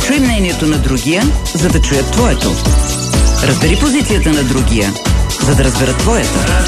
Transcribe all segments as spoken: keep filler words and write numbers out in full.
Чуй мнението на другия, за да чуят твоето. Разбери позицията на другия, за да разберат твоята.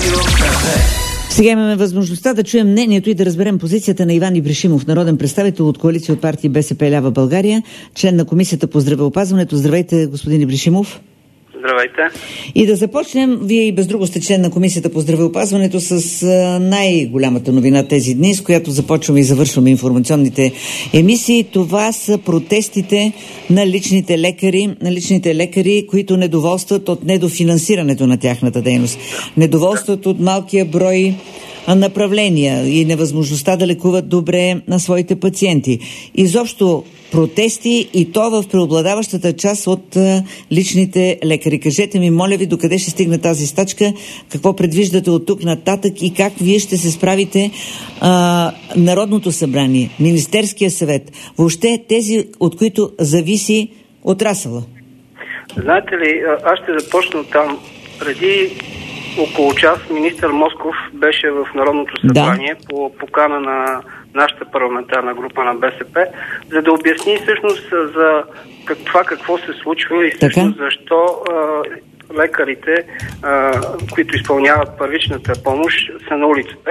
Сега имаме възможността да чуем мнението и да разберем позицията на Иван Ибришимов, народен представител от коалиция от партии БСП лява България, член на Комисията по здравеопазването. Здравейте, господин Ибришимов. Здравейте. И да започнем, вие и без друго сте член на Комисията по здравеопазването, с най-голямата новина тези дни, с която започваме и завършваме информационните емисии. Това са протестите на личните лекари, на личните лекари, които недоволстват от недофинансирането на тяхната дейност. Недоволстват от малкия брой направления и невъзможността да лекуват добре на своите пациенти. Изобщо протести, и то в преобладаващата част от а, личните лекари. Кажете ми, моля ви, докъде ще стигне тази стачка, какво предвиждате от тук нататък и как вие ще се справите а, Народното събрание, Министерския съвет, въобще тези, от които зависи отрасъла? Знаете ли, аз ще започна там. Преди около час министър Москов беше в Народното събрание, да, по покана на нашата парламентарна група на БСП, за да обясни всъщност за как, това какво се случва и всъщност защо а, лекарите, а, които изпълняват първичната помощ, са на улицата.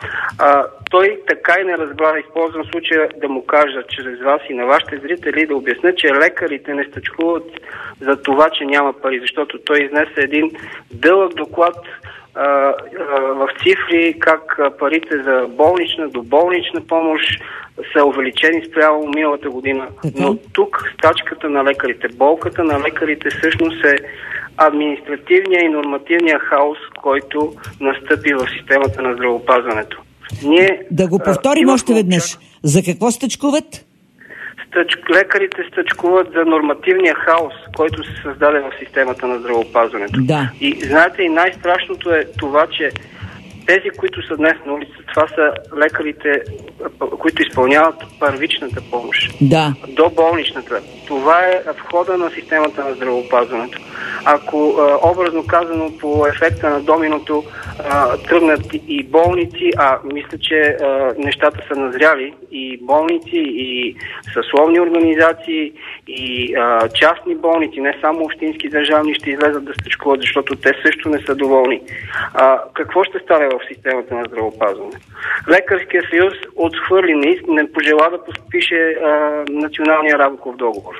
А, той така и не разбра, използвам случая да му кажа чрез вас и на вашите зрители, да обясня, че лекарите не стачкуват за това, че няма пари, защото той изнесе един дълъг доклад а, а, в цифри, как парите за болнична, доболнична помощ са увеличени спрямо миналата година. Но тук стачката на лекарите, болката на лекарите всъщност е административния и нормативния хаос, който настъпи в системата на здравеопазването. Ние, да го повторим а, още веднъж. За какво стачкуват? Стъч... Лекарите стачкуват за нормативния хаос, който се създаде в системата на здравеопазването. Да. И знаете, и най-страшното е това, че тези, които са днес на улица, това са лекарите, които изпълняват първичната помощ. Да. До болничната. Това е входа на системата на здравеопазването. Ако, образно казано, по ефекта на доминото тръгнат и болници, а мисля, че нещата са назряли, и болници, и съсловни организации, и а, частни болници, не само общински държавни, ще излезат да стачкуват, защото те също не са доволни. А, какво ще стане в системата на здравеопазване? Лекарския съюз отхвърли, не, не пожела да подпише а, националния рамков договор.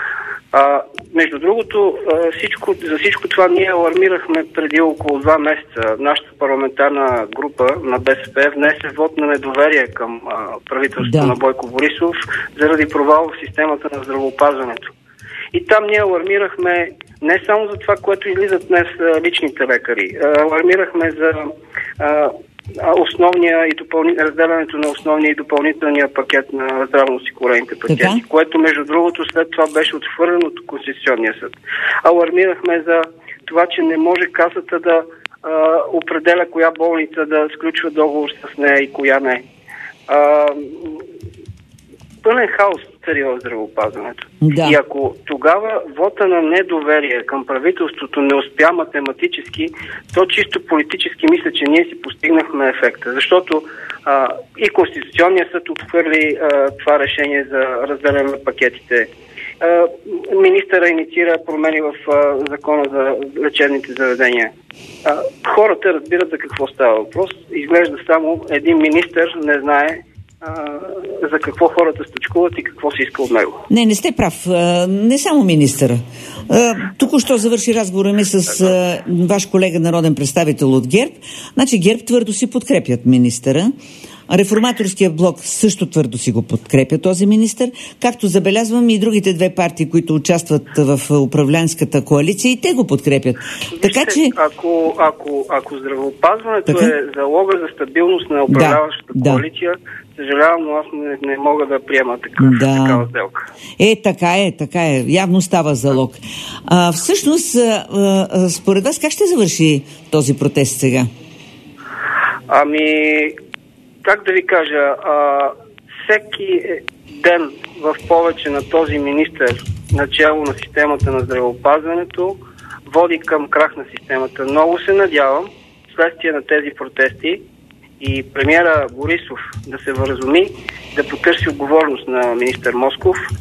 А, между другото, а, всичко, за всичко това ние алармирахме преди около два месеца. Нашата парламентарна група на БСП внесе вод на недоверие към а, правителството, да, на Бойко Борисов заради провал в системата на здравеопазването. И там ние алармирахме не само за това, което излизат днес а, личните лекари. А, алармирахме за а, основния и допълни... разделянето на основния и допълнителния пакет на здравноосигурените пациенти, така, което между другото след това беше отхвърлено от Конституционния съд. Алармирахме за това, че не може касата да а, определя коя болница да сключва договор с нея и коя не. А, пълен хаос цари в здравеопазването. Да. И ако тогава вота на недоверие към правителството не успя математически, то чисто политически мисля, че ние си постигнахме ефекта. Защото а, и Конституционният съд отхвърли а, това решение за разделяне на пакетите. А, министъра инициира промени в а, закона за лечебните заведения. А, хората разбират за какво става въпрос. Изглежда само един министър не знае А, за какво хората стачкуват и какво се иска от него. Не, не сте прав. А, не само министъра. Току-що завърши разговора ми с а, ваш колега народен представител от ГЕРБ. Значи ГЕРБ твърдо си подкрепят министъра. Реформаторския блок също твърдо си го подкрепя този министър, както забелязвам и другите две партии, които участват в управленската коалиция, и те го подкрепят. Така че... Ако, ако, ако здравеопазването така? е залога за стабилност на управляващата да, коалиция, да. съжалявам, но аз не, не мога да приема такъв, да. такава сделка. Е, така е, така е. Явно става залог. А, всъщност, а, а, според вас, как ще завърши този протест сега? Ами... Как да ви кажа, а, всеки ден в повече на този министър начало на системата на здравеопазването води към крах на системата. Много се надявам, следствие на тези протести, и премиера Борисов да се вразуми, да потърси отговорност на министър Москов,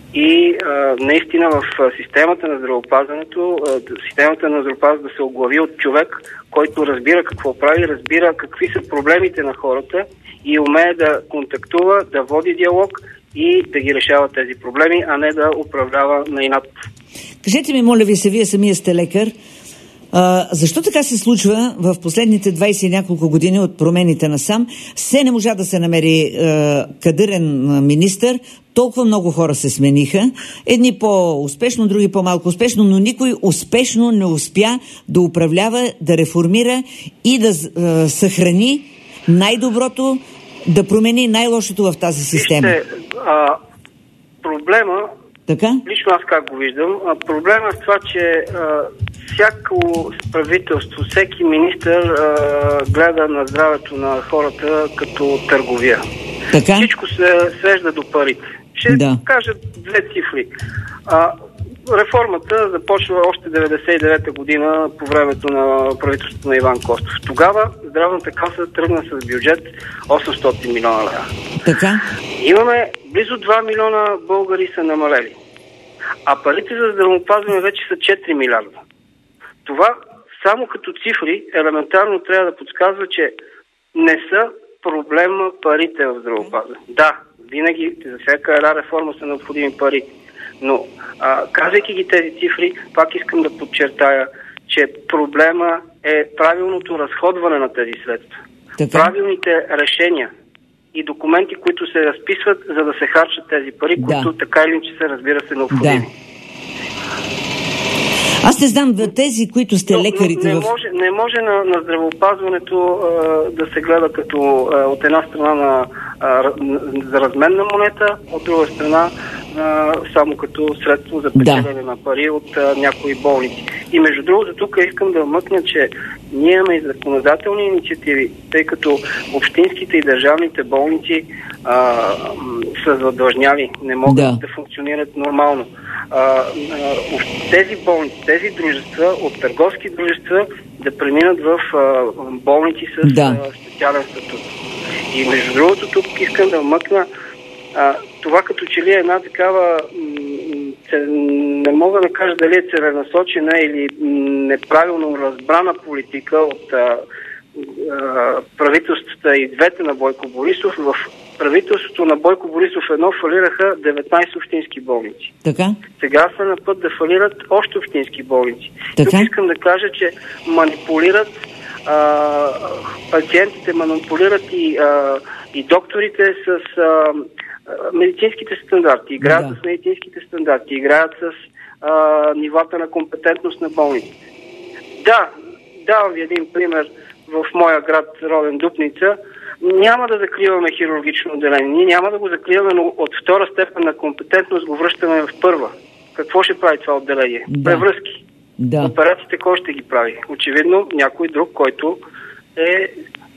и а, наистина в системата на здравеопазването, а, системата на здравеопазването да се оглави от човек, който разбира какво прави, разбира какви са проблемите на хората и умее да контактува, да води диалог и да ги решава тези проблеми, а не да управлява на инат. Кажете ми, моля ви се, вие самия сте лекар, а, защо така се случва в последните двайсет и няколко години от промените насам, все не можа да се намери а, кадърен министър, толкова много хора се смениха, едни по-успешно, други по-малко успешно, но никой успешно не успя да управлява, да реформира и да а, съхрани най-доброто, да промени най-лошото в тази система. Вижте, а, проблема, така? Лично аз как го виждам, а, проблема е в това, че а, всяко правителство, всеки министър а, гледа на здравето на хората като търговия. Така? Всичко се свежда до парите. Ще да. кажа две цифри. А, реформата започва още деветдесет и девета година по времето на правителството на Иван Костов. Тогава здравната каса тръгна с бюджет осемстотин милиона лева. Така? Имаме близо два милиона българи са намалели. А парите за здравеопазване вече са четири милиарда. Това само като цифри елементарно трябва да подсказва, че не са проблема парите в здравеопазване. Да, винаги за всяка една реформа са необходими пари. Но, а, казвайки ги тези цифри, пак искам да подчертая, че проблема е правилното разходване на тези средства. Така? Правилните решения и документи, които се разписват, за да се харчат тези пари, да. които така или иначе се, разбира се, необходими. Да. Аз не знам, да тези, които сте но, лекарите... Но не, в... може, не може на, на здравеопазването а, да се гледа като а, от една страна на, а, за разменна монета, от друга страна а, само като средство за печелене да. на пари от а, някои болници. И между другото, тук искам да вмъкна, че ние имаме и законодателни инициативи, тъй като общинските и държавните болници а, са задлъжняли, не могат да, да функционират нормално. А, а, тези болници, тези дружества от търговски дружества да преминат в а, болници с да. а, специален статут. И между другото, тук искам да вмъкна а, това като че ли е една такава м- не мога да кажа дали е целенасочена или неправилно разбрана политика от а, а, правителствата и двете на Бойко Борисов. В правителството на Бойко Борисов едно фалираха деветнайсет общински болници. Така? Сега са на път да фалират още общински болници. Така? Тук искам да кажа, че манипулират а, пациентите, манипулират и, а, и докторите с а, медицинските стандарти, играят да. с медицинските стандарти, играят с а, нивата на компетентност на болниците. Да, давам ви един пример в моя град, роден Дупница. Няма да закриваме хирургично отделение. Ние няма да го закриваме, но от втора степен на компетентност го връщаме в първа. Какво ще прави това отделение? Да. Превръзки. Да. Операциите кой ще ги прави? Очевидно някой друг, който е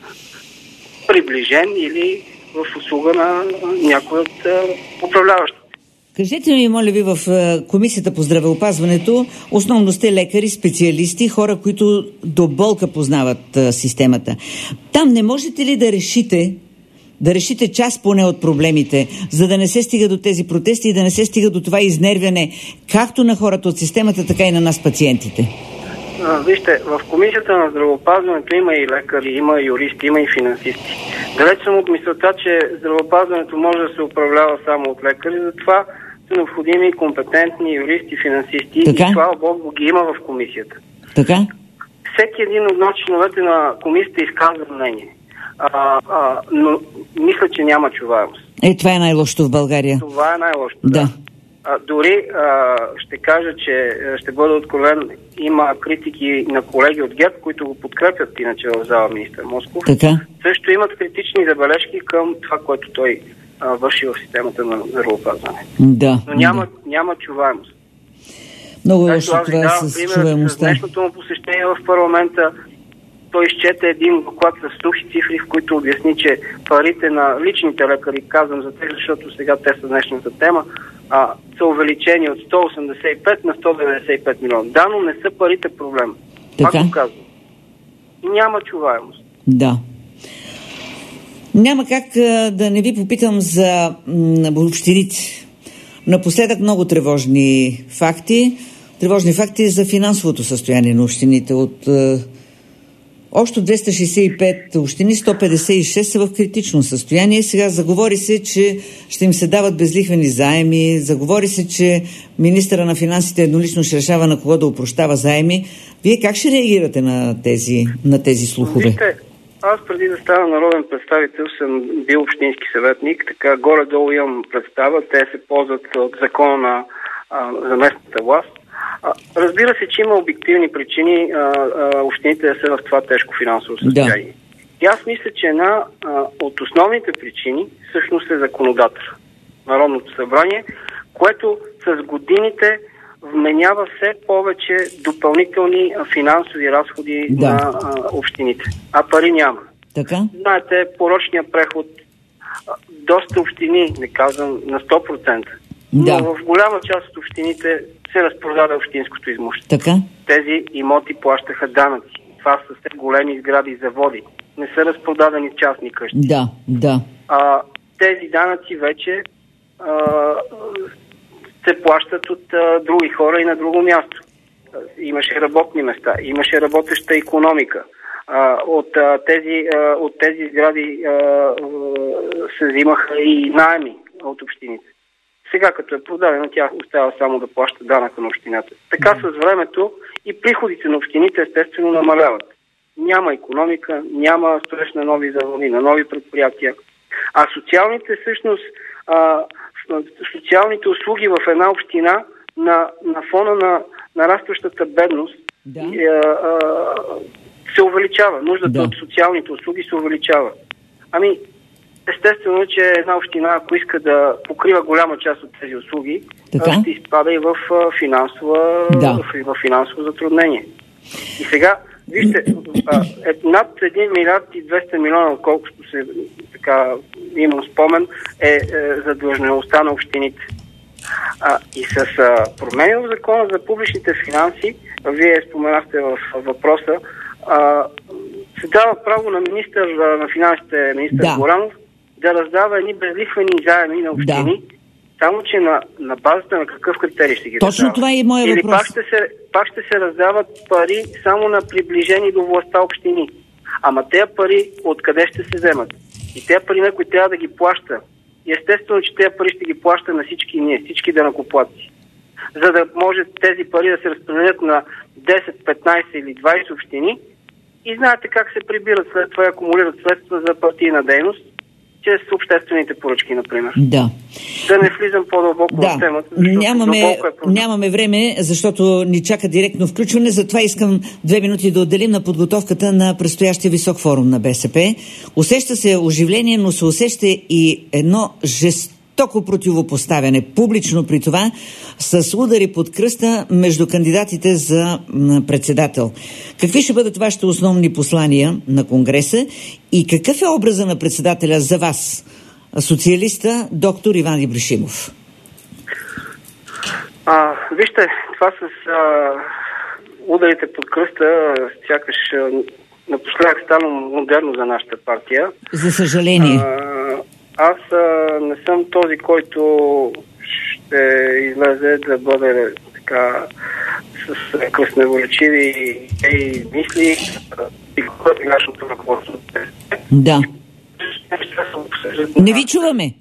приближен или в услуга на някой от управляващите. Кажете ми, моля ви, в Комисията по здравеопазването основно сте лекари, специалисти, хора, които до болка познават системата. Там не можете ли да решите, да решите част поне от проблемите, за да не се стига до тези протести и да не се стига до това изнервяне, както на хората от системата, така и на нас, пациентите? А, вижте, в Комисията на здравеопазването има и лекари, има и юристи, има и финансисти. Далеч съм от мисълта, че здравеопазването може да се управлява само от лекари, затова са необходими компетентни юристи, финансисти така? И слава Богу ги има в комисията. Така? Всеки един от членовете на комисията изказва мнение. А, а, но мисля, че няма чуваемост. Е, това е най-лошото в България. Това е най-лошото, да. да. А, дори а, ще кажа, че ще бъда откровен, има критики на колеги от ГЕРБ, които го подкрепят иначе в зала министър Москов. Така? Също имат критични забележки към това, което той а, върши в системата на здравеопазване. Да. Но няма, да. няма чуваемост. Много лошо това с чуваемостта. С днешното му посещение в парламента той изчете един доклад с сухи цифри, в които обясни, че парите на личните лекари, казвам за тях, защото сега те са днешната тема, а, са увеличени от сто осемдесет и пет на сто деветдесет и пет милиона. Да, но не са парите проблем. Пак го казвам. Няма чуваемост. Да. Няма как а, да не ви попитам за м, общините. Напоследък много тревожни факти. Тревожни факти за финансовото състояние на общините. От е, общо двеста шейсет и пет общини, сто петдесет и шест са в критично състояние. Сега заговори се, че ще им се дават безлихвени заеми. Заговори се, че министъра на финансите еднолично ще решава на кого да опрощава заеми. Вие как ще реагирате на тези, на тези слухове? Вижте, аз преди да стана народен представител съм бил общински съветник, така горе-долу имам представа. Те се ползват от закона на, а, за местната власт. А, разбира се, че има обективни причини а, а, общините да са в това тежко финансово състояние. Да. И аз мисля, че една а, от основните причини всъщност е законодател. Народното събрание, което с годините вменява все повече допълнителни финансови разходи да. на а, общините. А пари няма. Така? Знаете, порочният преход, а, доста общини, не казвам на сто процента, да. но в голяма част от общините се разпродаде общинското имущество. Така? Тези имоти плащаха данъци. Това са все големи сгради и заводи. Не са разпродадени частни къщи. Да, да. А, тези данъци вече а, се плащат от а, други хора и на друго място. Имаше работни места, имаше работеща икономика. А, от, а, тези, а, от тези сгради а, а, се взимаха и наеми от общините. Сега, като е продадена, тя остава само да плаща данъка на общината. Така с времето и приходите на общините естествено намаляват. Няма икономика, няма строеж на нови заводи, на нови предприятия. А социалните, всъщност, а, социалните услуги в една община на, на фона на нарастващата бедност да. а, а, се увеличава. Нуждата да. от социалните услуги се увеличава. Ами, естествено, че една община, ако иска да покрива голяма част от тези услуги, така? ще изпада и в, финансова, да. в, в финансово затруднение. И сега, вижте, е, над един милиард и двеста милиона, колкото се така имам спомен, е, е задлъжнялостта на общините. А, и с а, промени в закона за публичните финанси, вие споменахте в въпроса, а, се дава право на министър на финансите, министър да. Горанов, да раздава едни безлихвени заеми на общини, да. само че на, на базата на какъв критерий ще ги Точно раздава. Това е и моя Или въпрос. пак ще, се, пак ще се раздават пари само на приближени до властта общини. Ама тези пари откъде ще се вземат? И тези пари някой трябва да ги плаща. И естествено, че тези пари ще ги плаща на всички ние, всички данъкоплатци. За да може тези пари да се разпределят на десет, петнайсет или двайсет общини и знаете как се прибират след това и акумулират средства за партийна дейност, чрез обществените поръчки, например. Да. Да не влизам по-дълбоко да. в темата. Нямаме, е нямаме време, защото ни чака директно включване, затова искам две минути да отделим на подготовката на предстоящия висок форум на БСП. Усеща се оживление, но се усеща и едно жестоко противопоставяне, публично при това, с удари под кръста между кандидатите за председател. Какви ще бъдат вашите основни послания на Конгреса и какъв е образа на председателя за вас, социалиста доктор Иван Ибришимов? А, вижте, това с а, ударите под кръста сякаш напоследък стана модерно за нашата партия. За съжаление. А, аз а, не съм този, който ще излезе да бъде така с красноречиви и мисли и сегашното ръководство. Да. Не ви чуваме.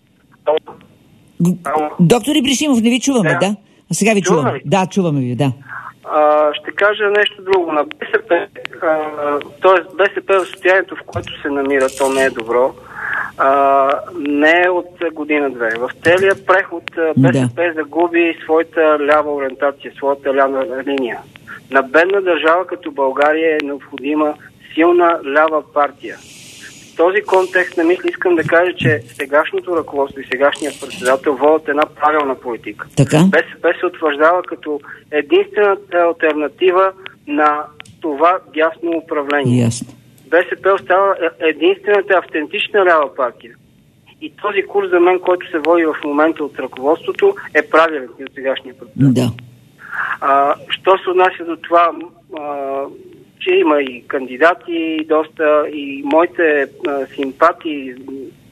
Доктор Ибришимов, не ви чуваме, да? да? А сега ви чуваме. чуваме. Да, чуваме ви, да. А, ще кажа нещо друго. На БСП, т.е. БСП в състоянието, в което се намира, то не е добро. А, не е от година-две. В целия преход БСП да. загуби своята лява ориентация, своята лява линия. На бедна държава като България е необходима силна лява партия. В този контекст на мисли искам да кажа, че сегашното ръководство и сегашният председател водят една правилна политика. Така? БСП се утвърждава като единствената алтернатива на това дясно управление. Ясно. БСП остава единствената автентична лява партия. И този курс за мен, който се води в момента от ръководството, е правилен и от сегашния председател. Да. А, що се отнася до това, а, че има и кандидати, доста и моите а, симпатии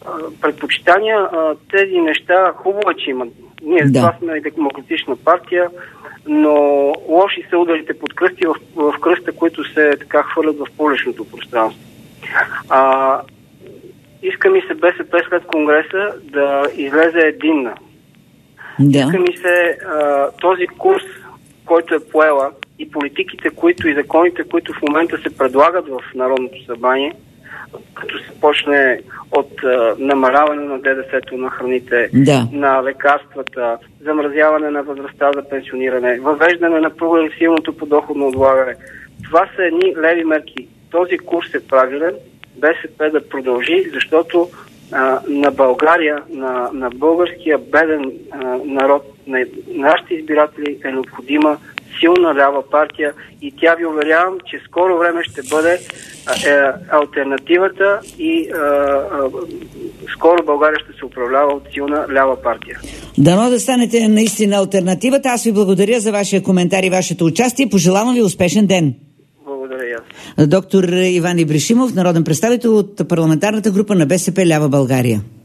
предпочитания, а, тези неща хубаво е, че имат. Ние да. това сме демократична партия, но лоши са ударите под кръсти в, в кръста, които се така хвърлят в публичното пространство. А, иска ми се БСП след Конгреса да излезе единна. Да. Иска ми се а, този курс, който е поела, и политиките, които и законите, които в момента се предлагат в Народното събрание, като се почне от а, намаляване на ДДС-то на храните, да. на лекарствата, замразяване на възрастта за пенсиониране, въвеждане на прогресивното подоходно облагане. Това са едни леви мерки. Този курс е правилен, БСП да продължи, защото а, на България, на, на българския беден а, народ, на нашите избиратели е необходима силна лява партия и тя, ви уверявам, че скоро време ще бъде а, е, алтернативата и а, а, скоро България ще се управлява от силна лява партия. Дано да станете наистина алтернативата. Аз ви благодаря за вашия коментар и вашето участие. Пожелавам ви успешен ден. Благодаря и аз. Доктор Иван Ибришимов, народен представител от парламентарната група на БСП Лява България.